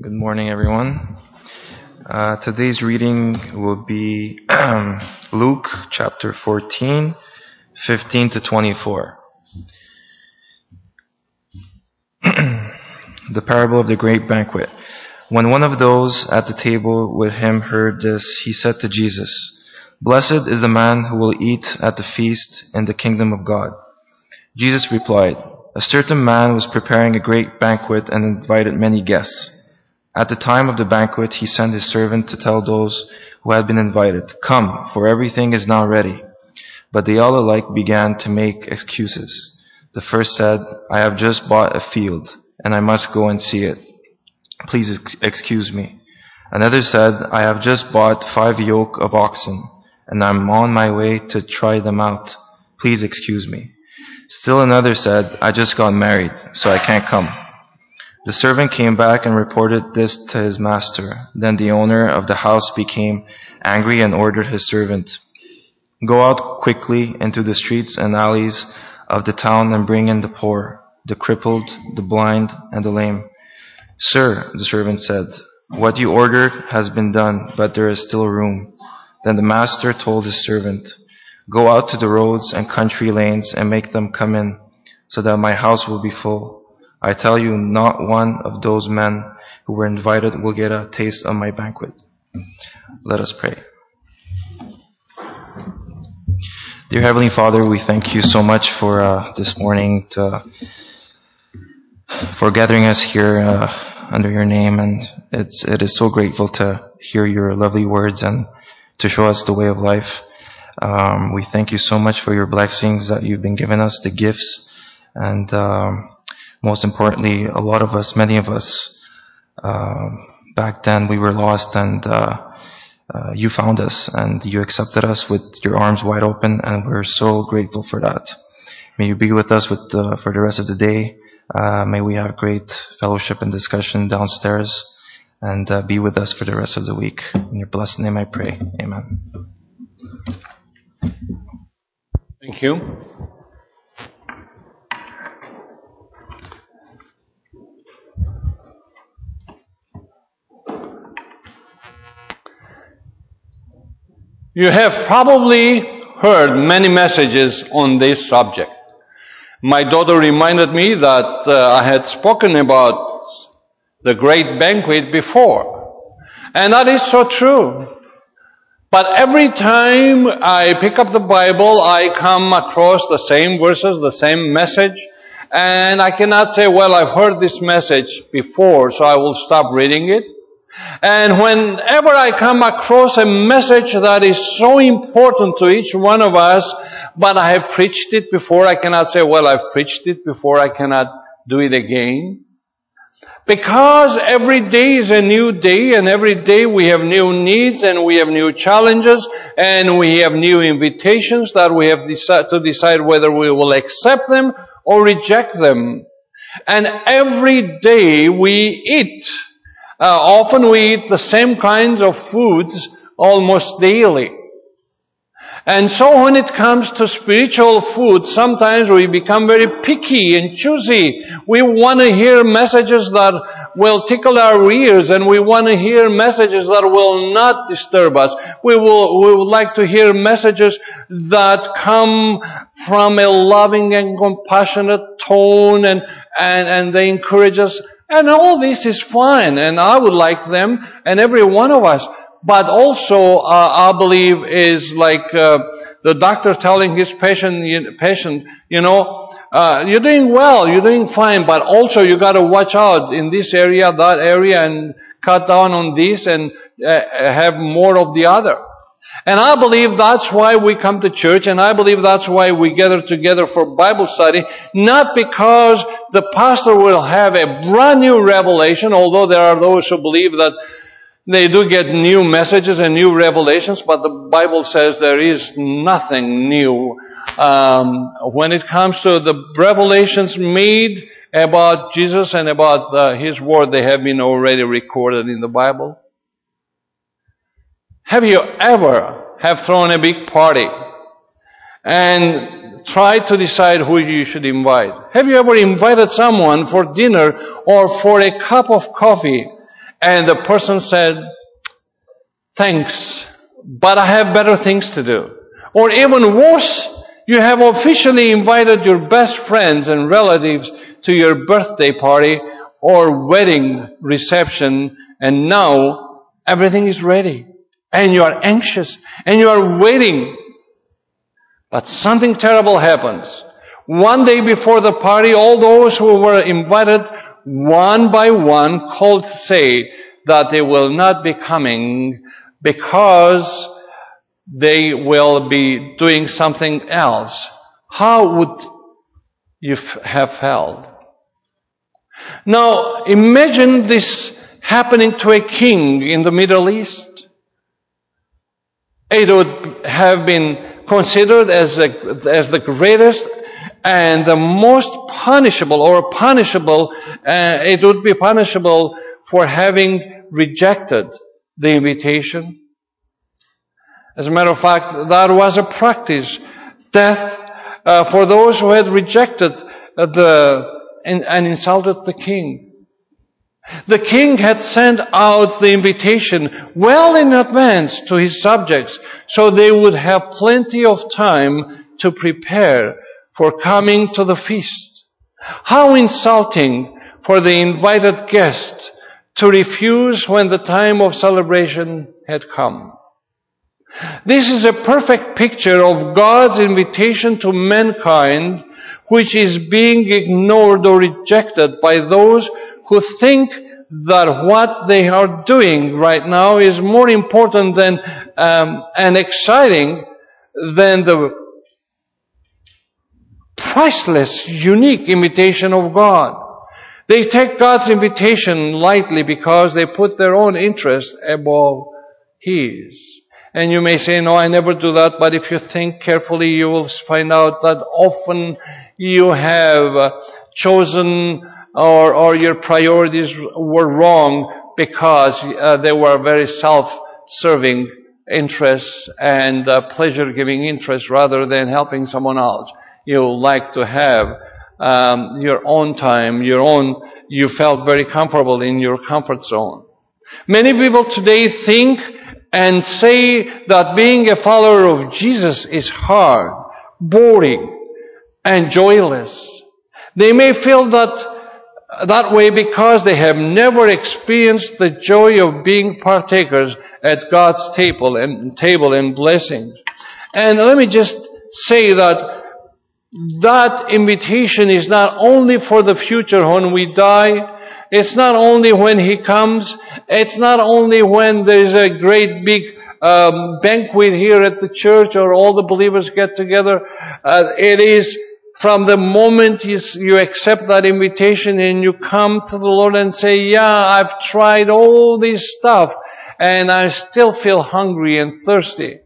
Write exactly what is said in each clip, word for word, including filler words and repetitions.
Good morning, everyone. Uh, today's reading will be um, Luke chapter fourteen, fifteen to twenty-four. The parable of the great banquet. When one of those at the table with him heard this, he said to Jesus, "Blessed is the man who will eat at the feast in the kingdom of God." Jesus replied, "A certain man was preparing a great banquet and invited many guests. At the time of the banquet, he sent his servant to tell those who had been invited, 'Come, for everything is now ready.' But they all alike began to make excuses. The first said, 'I have just bought a field, and I must go and see it. Please ex- excuse me.' Another said, 'I have just bought five yoke of oxen, and I'm on my way to try them out. Please excuse me.' Still another said, 'I just got married, so I can't come.' The servant came back and reported this to his master. Then the owner of the house became angry and ordered his servant, 'Go out quickly into the streets and alleys of the town and bring in the poor, the crippled, the blind, and the lame.' 'Sir,' the servant said, 'what you ordered has been done, but there is still room.' Then the master told his servant, 'Go out to the roads and country lanes and make them come in, so that my house will be full. I tell you, not one of those men who were invited will get a taste of my banquet.'" Let us pray. Dear Heavenly Father, we thank you so much for uh, this morning, to, for gathering us here uh, under your name, and it's it is so grateful to hear your lovely words and to show us the way of life. Um, we thank you so much for your blessings that you've been giving us, the gifts, and um, most importantly, a lot of us, many of us, uh, back then we were lost, and uh, uh, you found us, and you accepted us with your arms wide open, and we're so grateful for that. May you be with us with uh, for the rest of the day. Uh, may we have great fellowship and discussion downstairs, and uh, be with us for the rest of the week. In your blessed name I pray. Amen. Thank you. You have probably heard many messages on this subject. My daughter reminded me that uh, I had spoken about the great banquet before. And that is so true. But every time I pick up the Bible, I come across the same verses, the same message, and I cannot say, well, I've heard this message before, so I will stop reading it. And whenever I come across a message that is so important to each one of us, but I have preached it before, I cannot say, well, I've preached it before, I cannot do it again. Because every day is a new day, and every day we have new needs, and we have new challenges, and we have new invitations that we have deci- to decide whether we will accept them or reject them. And every day we eat. Uh, often we eat the same kinds of foods almost daily. And so when it comes to spiritual food, sometimes we become very picky and choosy. We want to hear messages that will tickle our ears, and we want to hear messages that will not disturb us. We will, we would like to hear messages that come from a loving and compassionate tone, and, and, and they encourage us. And all this is fine, and I would like them, and every one of us. But also, uh, I believe is like uh, the doctor telling his patient, patient, you know, uh, you're doing well, you're doing fine, but also you got to watch out in this area, that area, and cut down on this, and uh, have more of the other. And I believe that's why we come to church, and I believe that's why we gather together for Bible study, not because the pastor will have a brand new revelation, although there are those who believe that they do get new messages and new revelations, but the Bible says there is nothing new. Um, when it comes to the revelations made about Jesus and about uh, His Word, they have been already recorded in the Bible. Have you ever have thrown a big party and tried to decide who you should invite? Have you ever invited someone for dinner or for a cup of coffee and the person said, thanks, but I have better things to do. Or even worse, you have officially invited your best friends and relatives to your birthday party or wedding reception, and now everything is ready. And you are anxious, and you are waiting. But something terrible happens. One day before the party, all those who were invited, one by one, called to say that they will not be coming because they will be doing something else. How would you f- have felt? Now, imagine this happening to a king in the Middle East. It would have been considered as, a, as the greatest and the most punishable, or punishable, uh, it would be punishable for having rejected the invitation. As a matter of fact, that was a practice. Death uh, for those who had rejected uh, the and, and insulted the king. The king had sent out the invitation well in advance to his subjects, so they would have plenty of time to prepare for coming to the feast. How insulting for the invited guest to refuse when the time of celebration had come. This is a perfect picture of God's invitation to mankind, which is being ignored or rejected by those who think that what they are doing right now is more important than um, and exciting than the priceless, unique invitation of God. They take God's invitation lightly because they put their own interest above His. And you may say, no, I never do that, but if you think carefully, you will find out that often you have uh, chosen or, or your priorities were wrong because uh, they were very self-serving interests and uh, pleasure-giving interests rather than helping someone else. You like to have um, your own time, your own, you felt very comfortable in your comfort zone. Many people today think and say that being a follower of Jesus is hard, boring, and joyless. They may feel that that way because they have never experienced the joy of being partakers at God's table and table and blessings. And let me just say that that invitation is not only for the future when we die. It's not only when He comes. It's not only when there's a great big um, banquet here at the church or all the believers get together. Uh, it is from the moment you, you accept that invitation and you come to the Lord and say, yeah, I've tried all this stuff and I still feel hungry and thirsty.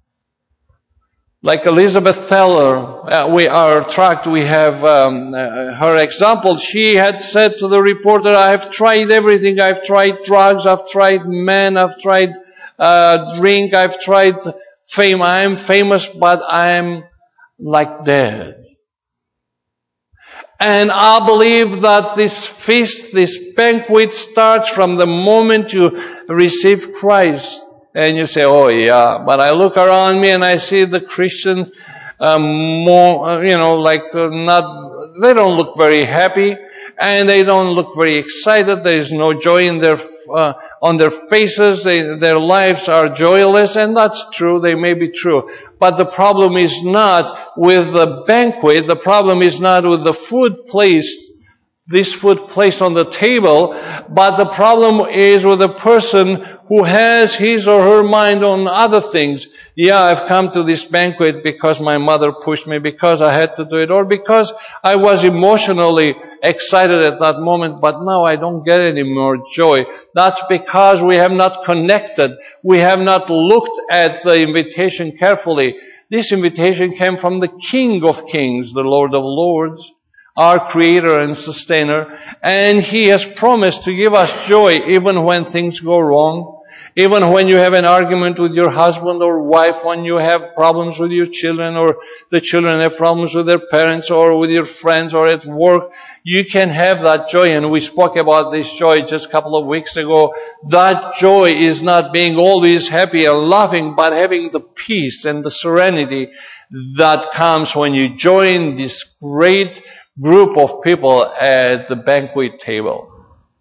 Like Elizabeth Teller, uh, we, our tract, we have um, uh, her example. She had said to the reporter, I've tried everything. I've tried drugs, I've tried men, I've tried uh, drink, I've tried fame. I'm famous, but I'm like dead. And I believe that this feast, this banquet starts from the moment you receive Christ. And you say, oh yeah, but I look around me and I see the Christians um, more, you know, like uh, not, they don't look very happy and they don't look very excited. There is no joy in their, uh, on their faces. They, their lives are joyless, and that's true. They may be true. But the problem is not with the banquet. The problem is not with the food placed, this food placed on the table, but the problem is with the person who has his or her mind on other things. Yeah, I've come to this banquet because my mother pushed me, because I had to do it, or because I was emotionally excited at that moment, but now I don't get any more joy. That's because we have not connected. We have not looked at the invitation carefully. This invitation came from the King of Kings, the Lord of Lords, our Creator and Sustainer, and He has promised to give us joy even when things go wrong, Even when you have an argument with your husband or wife, when you have problems with your children, or the children have problems with their parents, or with your friends, or at work, you can have that joy. And we spoke about this joy just a couple of weeks ago. That joy is not being always happy and laughing, but having the peace and the serenity that comes when you join this great group of people at the banquet table.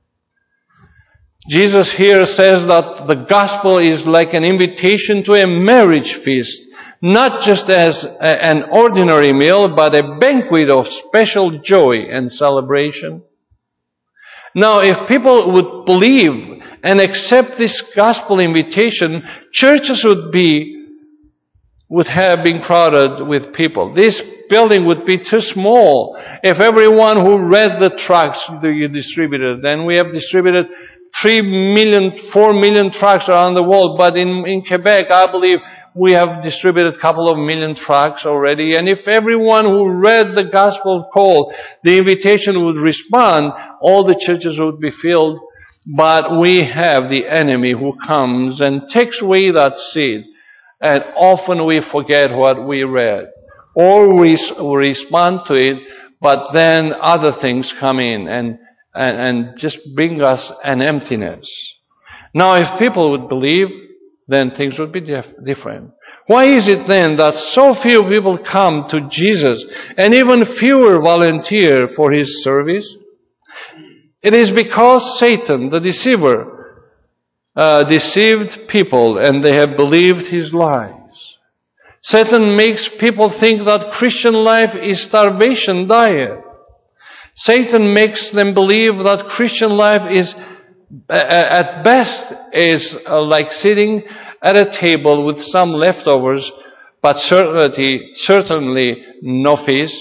Jesus here says that the gospel is like an invitation to a marriage feast, not just as a, an ordinary meal, but a banquet of special joy and celebration. Now, if people would believe and accept this gospel invitation, churches would be would have been crowded with people. This building would be too small if everyone who read the tracts you distributed. And we have distributed three million, four million tracts around the world. But in, in Quebec, I believe we have distributed a couple of million tracts already. And if everyone who read the gospel call, the invitation would respond, all the churches would be filled. But we have the enemy who comes and takes away that seed. And often we forget what we read. Or we respond to it, but then other things come in and, and, and just bring us an emptiness. Now, if people would believe, then things would be dif- different. Why is it then that so few people come to Jesus and even fewer volunteer for His service? It is because Satan, the deceiver, Uh, deceived people, and they have believed his lies. Satan makes people think that Christian life is starvation diet. Satan makes them believe that Christian life is, uh, at best, is uh, like sitting at a table with some leftovers, but certainly, certainly no feast.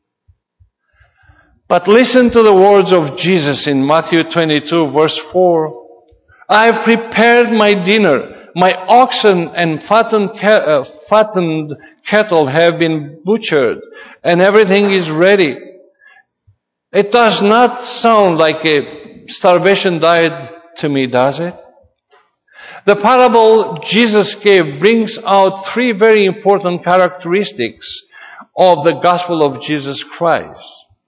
But listen to the words of Jesus in Matthew twenty-two, verse four. I have prepared my dinner. My oxen and fattened, ca- uh, fattened cattle have been butchered, and everything is ready. It does not sound like a starvation diet to me, does it? The parable Jesus gave brings out three very important characteristics of the gospel of Jesus Christ.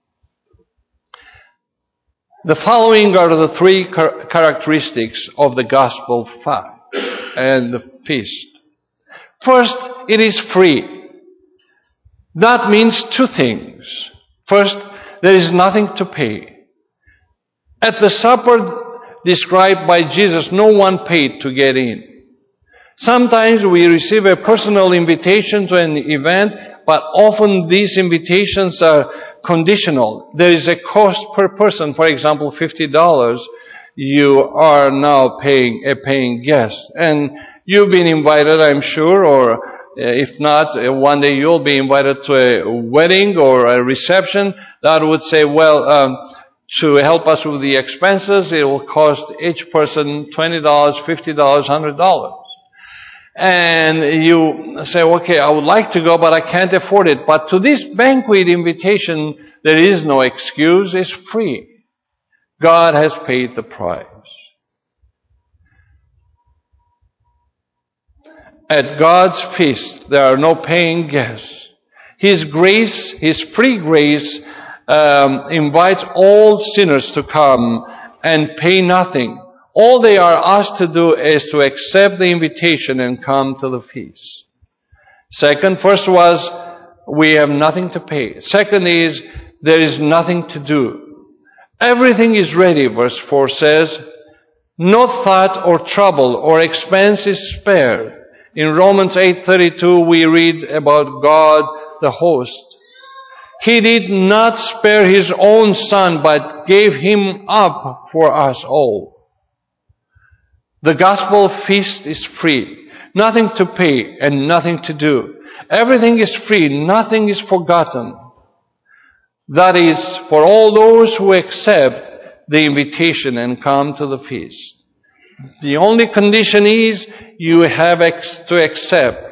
The following are the three char- characteristics of the gospel fast and the feast. First, it is free. That means two things. First, there is nothing to pay. At the supper described by Jesus, no one paid to get in. Sometimes we receive a personal invitation to an event, but often these invitations are conditional. There is a cost per person. For example, fifty dollars. You are now paying a paying guest. And you've been invited, I'm sure, or if not, one day you'll be invited to a wedding or a reception that would say, well, um, to help us with the expenses, it will cost each person twenty dollars, fifty dollars, one hundred dollars. And you say, okay, I would like to go, but I can't afford it. But to this banquet invitation, there is no excuse. It's free. God has paid the price. At God's feast, there are no paying guests. His grace, His free grace, um, invites all sinners to come and pay nothing. All they are asked to do is to accept the invitation and come to the feast. Second, first was, we have nothing to pay. Second is, there is nothing to do. Everything is ready, verse four says. No thought or trouble or expense is spared. In Romans eight thirty-two, we read about God, the host. He did not spare His own Son, but gave Him up for us all. The gospel feast is free. Nothing to pay and nothing to do. Everything is free. Nothing is forgotten. That is for all those who accept the invitation and come to the feast. The only condition is you have ex- to accept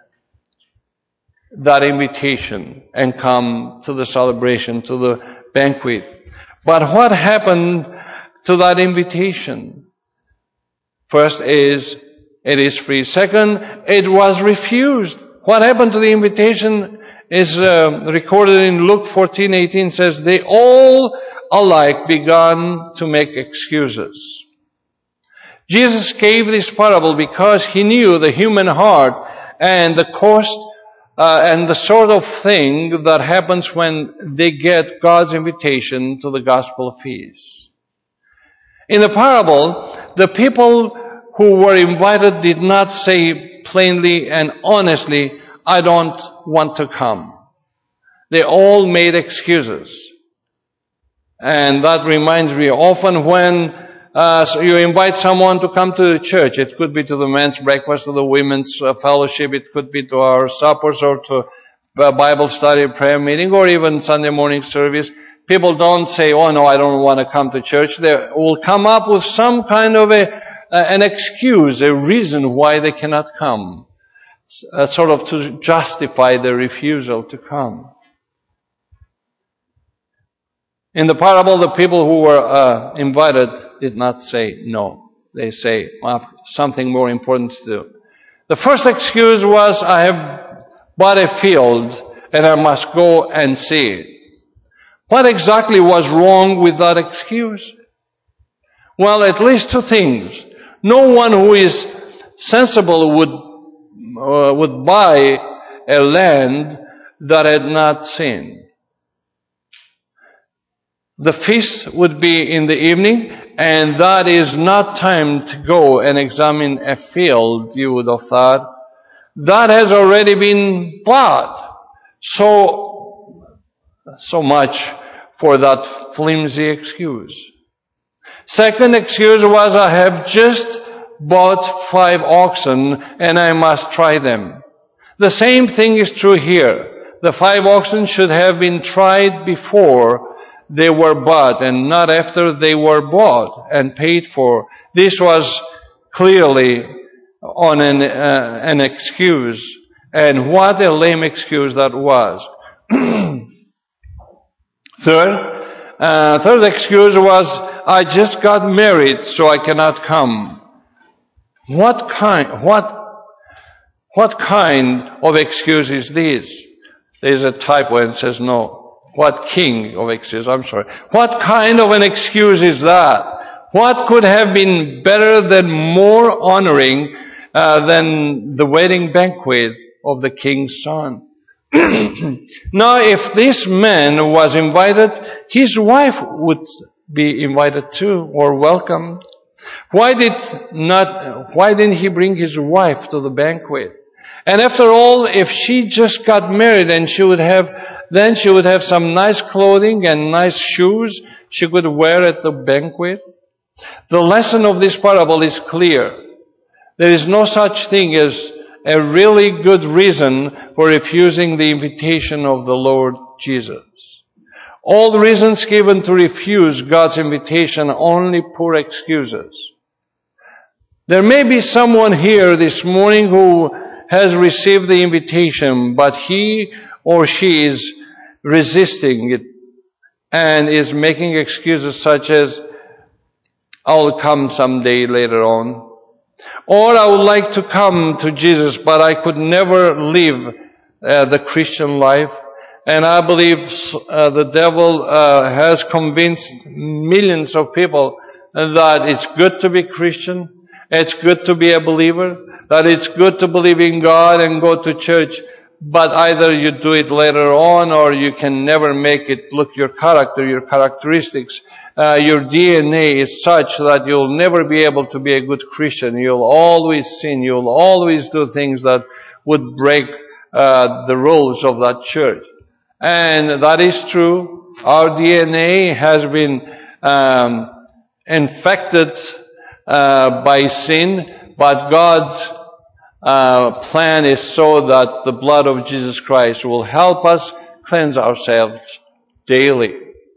that invitation and come to the celebration, to the banquet. But what happened to that invitation? First is, it is free. Second, it was refused. What happened to the invitation is uh, recorded in Luke fourteen eighteen. Says, they all alike began to make excuses. Jesus gave this parable because he knew the human heart and the cost uh, and the sort of thing that happens when they get God's invitation to the gospel of peace. In the parable, the people who were invited did not say plainly and honestly, I don't want to come. They all made excuses. And that reminds me often when uh, so you invite someone to come to the church. It could be to the men's breakfast, to the women's uh, fellowship. It could be to our suppers or to a Bible study, prayer meeting, or even Sunday morning service. People don't say, oh no, I don't want to come to church. They will come up with some kind of a, uh, an excuse, a reason why they cannot come. Uh, sort of to justify their refusal to come. In the parable, the people who were uh, invited did not say no. They say, I have something more important to do. The first excuse was, I have bought a field and I must go and see it. What exactly was wrong with that excuse? Well, at least two things. No one who is sensible would uh, would buy a land that had not seen. The feast would be in the evening, and that is not time to go and examine a field, you would have thought. That has already been bought. So, so much for that flimsy excuse. Second excuse was, I have just bought five oxen and I must try them. The same thing is true here. The five oxen should have been tried before they were bought and not after they were bought and paid for. This was clearly on an, uh, an excuse. And what a lame excuse that was. Third, uh, third excuse was, I just got married, so I cannot come. What kind, what, what kind of excuse is this? There's a typo and it says no. What king of excuse? I'm sorry. What kind of an excuse is that? What could have been better than more honoring uh, than the wedding banquet of the king's son? Now, if this man was invited, his wife would be invited too, or welcomed. Why did not, why didn't he bring his wife to the banquet? And after all, if she just got married and she would have, then she would have some nice clothing and nice shoes she could wear at the banquet. The lesson of this parable is clear. There is no such thing as a really good reason for refusing the invitation of the Lord Jesus. All the reasons given to refuse God's invitation are only poor excuses. There may be someone here this morning who has received the invitation, but he or she is resisting it and is making excuses such as, I'll come someday later on. Or I would like to come to Jesus, but I could never live uh, the Christian life. And I believe uh, the devil uh, has convinced millions of people that it's good to be Christian, it's good to be a believer, that it's good to believe in God and go to church, but either you do it later on or you can never make it look your character, your characteristics. Uh, your D N A is such that you'll never be able to be a good Christian. You'll always sin. You'll always do things that would break uh, the rules of that church. And that is true. Our D N A has been um, infected uh, by sin, but God's uh, plan is so that the blood of Jesus Christ will help us cleanse ourselves daily.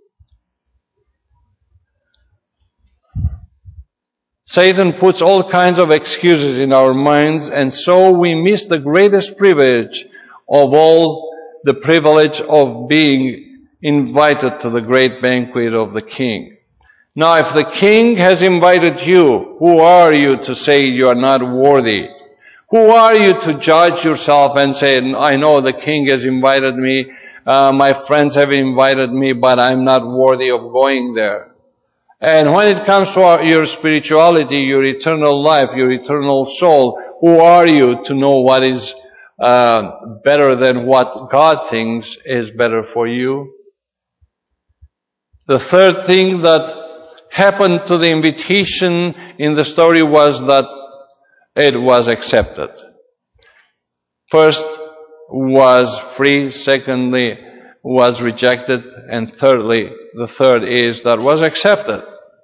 Satan puts all kinds of excuses in our minds, and so we miss the greatest privilege of all, the privilege of being invited to the great banquet of the King. Now if the king has invited you, who are you to say you are not worthy? Who are you to judge yourself and say, I know the king has invited me, uh, my friends have invited me, but I'm not worthy of going there. And when it comes to our, your spirituality, your eternal life, your eternal soul, who are you to know what is uh, better than what God thinks is better for you? The third thing that happened to the invitation in the story was that it was accepted. First was free, secondly was rejected, and thirdly, the third is that was accepted.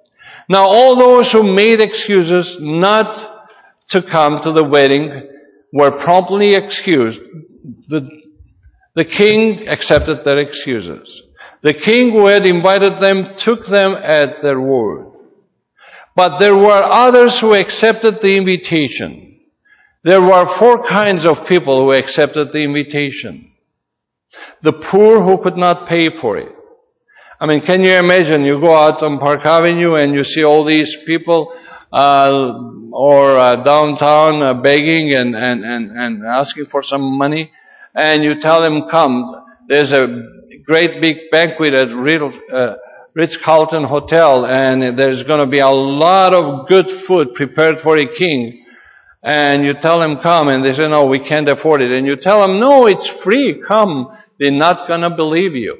Now all those who made excuses not to come to the wedding were promptly excused. The, the king accepted their excuses. The king who had invited them took them at their word. But there were others who accepted the invitation. There were four kinds of people who accepted the invitation. The poor who could not pay for it. I mean, can you imagine, you go out on Park Avenue and you see all these people, uh, or uh, downtown uh, begging and, and, and, and asking for some money, and you tell them, come, there's a great big banquet at uh, Ritz-Carlton Hotel, and there's going to be a lot of good food prepared for a king. And you tell them, come, and they say, no, we can't afford it. And you tell them, no, it's free, come. They're not going to believe you.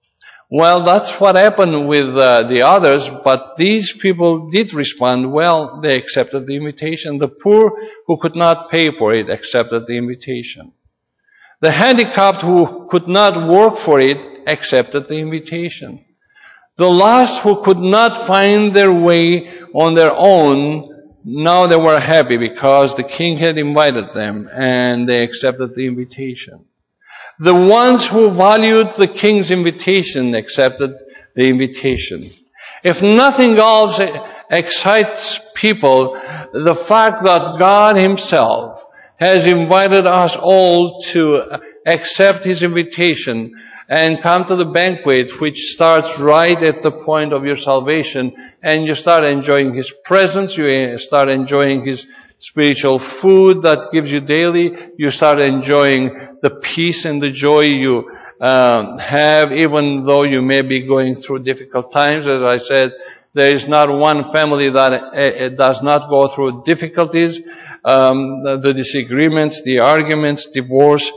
Well, that's what happened with uh, the others, but these people did respond well. They accepted the invitation. The poor who could not pay for it accepted the invitation. The handicapped who could not work for it accepted the invitation. The lost who could not find their way on their own, now they were happy because the king had invited them and they accepted the invitation. The ones who valued the king's invitation accepted the invitation. If nothing else excites people, the fact that God Himself has invited us all to accept His invitation and come to the banquet, which starts right at the point of your salvation, and you start enjoying His presence, you start enjoying His spiritual food that gives you daily, you start enjoying the peace and the joy you um, have, even though you may be going through difficult times. As I said, there is not one family that uh, does not go through difficulties, um, the, the disagreements, the arguments, divorce,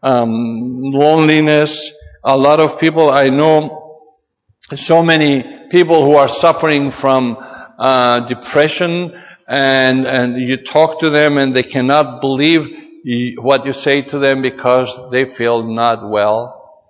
um, loneliness. A lot of people, I know so many people who are suffering from uh, depression, and and you talk to them and they cannot believe you, what you say to them because they feel not well.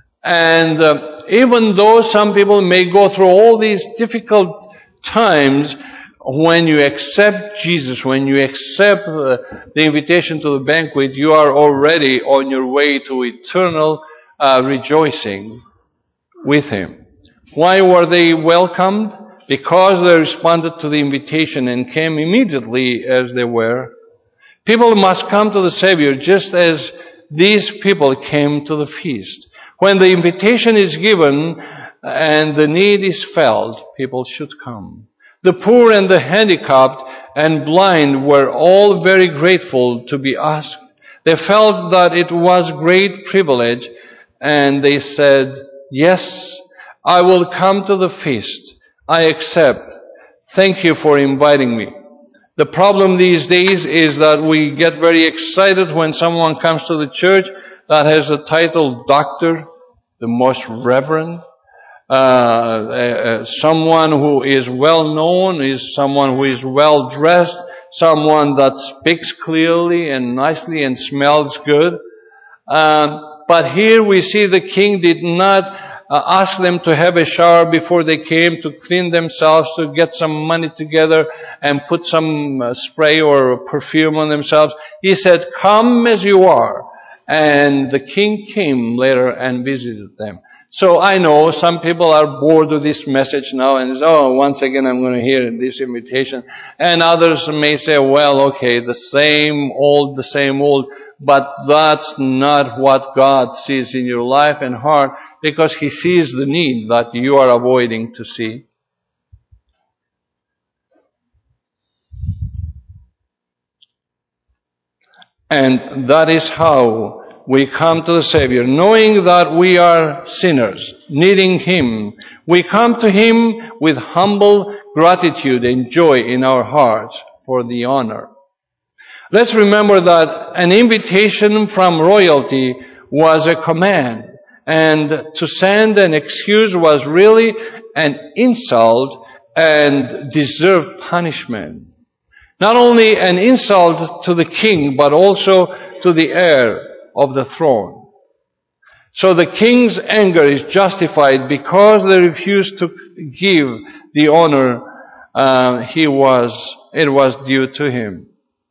And uh, even though some people may go through all these difficult times, when you accept Jesus, when you accept uh, the invitation to the banquet, you are already on your way to eternal uh, rejoicing with Him. Why were they welcomed? Because they responded to the invitation and came immediately as they were. People must come to the Savior just as these people came to the feast. When the invitation is given and the need is felt, people should come. The poor and the handicapped and blind were all very grateful to be asked. They felt that it was great privilege, and they said, yes, I will come to the feast. I accept. Thank you for inviting me. The problem these days is that we get very excited when someone comes to the church that has the title doctor, the most reverend, uh, uh, someone who is well known, is someone who is well dressed, someone that speaks clearly and nicely and smells good. Um, but here we see the king did not Uh, ask them to have a shower before they came, to clean themselves, to get some money together and put some uh, spray or perfume on themselves. He said, come as you are. And the king came later and visited them. So I know some people are bored with this message now and say, oh, once again I'm going to hear this invitation. And others may say, well, okay, the same old, the same old. But that's not what God sees in your life and heart, because He sees the need that you are avoiding to see. And that is how we come to the Savior, knowing that we are sinners, needing Him. We come to Him with humble gratitude and joy in our hearts for the honor. Let's remember that an invitation from royalty was a command, and to send an excuse was really an insult and deserved punishment. Not only an insult to the king, but also to the heir of the throne. So the king's anger is justified because they refused to give the honor uh, he was, it was due to him.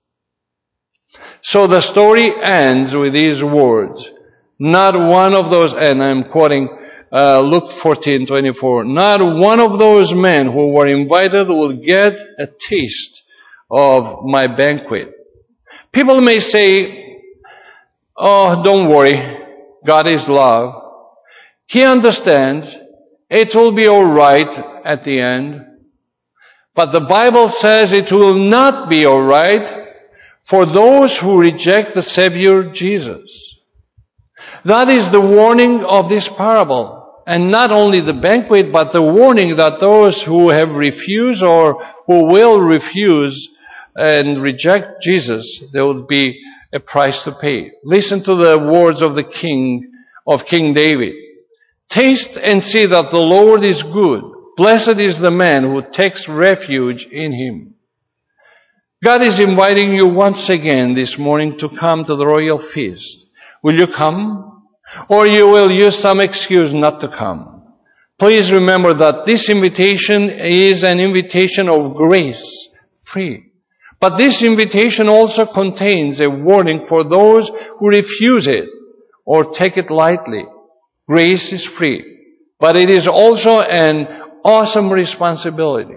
So the story ends with these words. Not one of those, and I'm quoting uh, Luke fourteen twenty-four, not one of those men who were invited will get a taste of my banquet. People may say, oh, don't worry, God is love. He understands. It will be all right at the end. But the Bible says it will not be all right for those who reject the Savior Jesus. That is the warning of this parable. And not only the banquet, but the warning that those who have refused or who will refuse and reject Jesus, there will be a price to pay. Listen to the words of the king, of King David. Taste and see that the Lord is good. Blessed is the man who takes refuge in Him. God is inviting you once again this morning to come to the royal feast. Will you come? Or you will use some excuse not to come. Please remember that this invitation is an invitation of grace, free. But this invitation also contains a warning for those who refuse it or take it lightly. Grace is free, but it is also an awesome responsibility.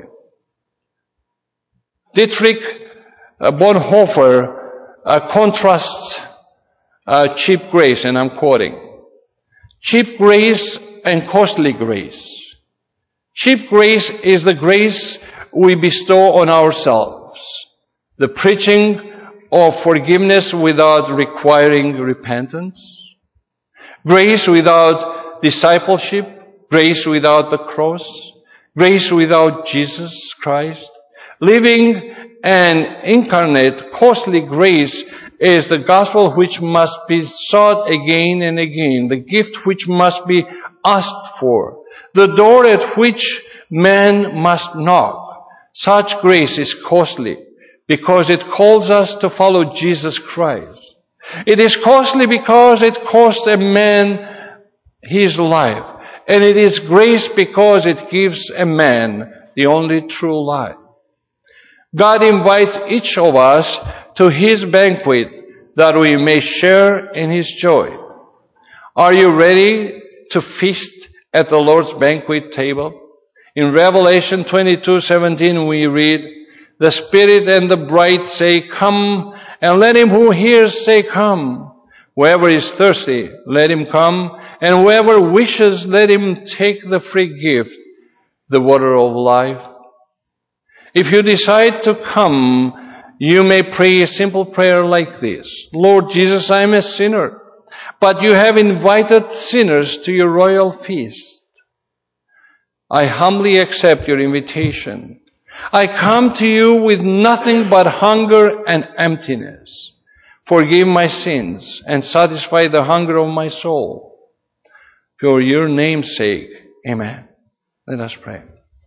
Dietrich Bonhoeffer uh, contrasts uh, cheap grace, and I'm quoting. Cheap grace and costly grace. Cheap grace is the grace we bestow on ourselves. The preaching of forgiveness without requiring repentance. Grace without discipleship. Grace without the cross. Grace without Jesus Christ. Living an incarnate, costly grace is the gospel which must be sought again and again, the gift which must be asked for, the door at which man must knock. Such grace is costly because it calls us to follow Jesus Christ. It is costly because it costs a man his life. And it is grace because it gives a man the only true life. God invites each of us to His banquet that we may share in His joy. Are you ready to feast at the Lord's banquet table? In Revelation twenty-two seventeen we read, the Spirit and the bride say, come, and let him who hears say, come. Whoever is thirsty, let him come, and whoever wishes, let him take the free gift, the water of life. If you decide to come, you may pray a simple prayer like this. Lord Jesus, I am a sinner, but you have invited sinners to your royal feast. I humbly accept your invitation. I come to you with nothing but hunger and emptiness. Forgive my sins and satisfy the hunger of my soul. For your name's sake, amen. Let us pray.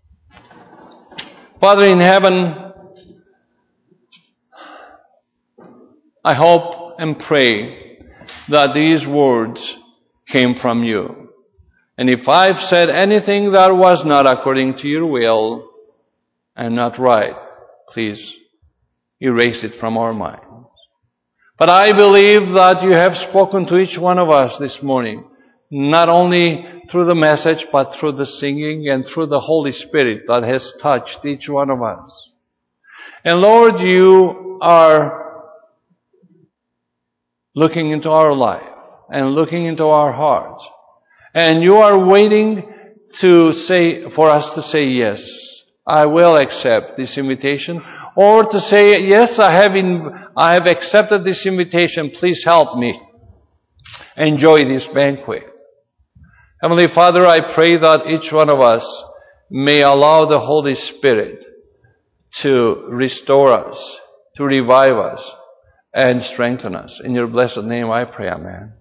Father in heaven, I hope and pray that these words came from you. And if I've said anything that was not according to your will and not right, please erase it from our minds. But I believe that you have spoken to each one of us this morning, not only through the message, but through the singing and through the Holy Spirit that has touched each one of us. And Lord, you are looking into our life and looking into our hearts. And you are waiting to say, for us to say, yes, I will accept this invitation, or to say, yes, I have, in, I have accepted this invitation, please help me enjoy this banquet. Heavenly Father, I pray that each one of us may allow the Holy Spirit to restore us, to revive us, and strengthen us. In your blessed name I pray, amen.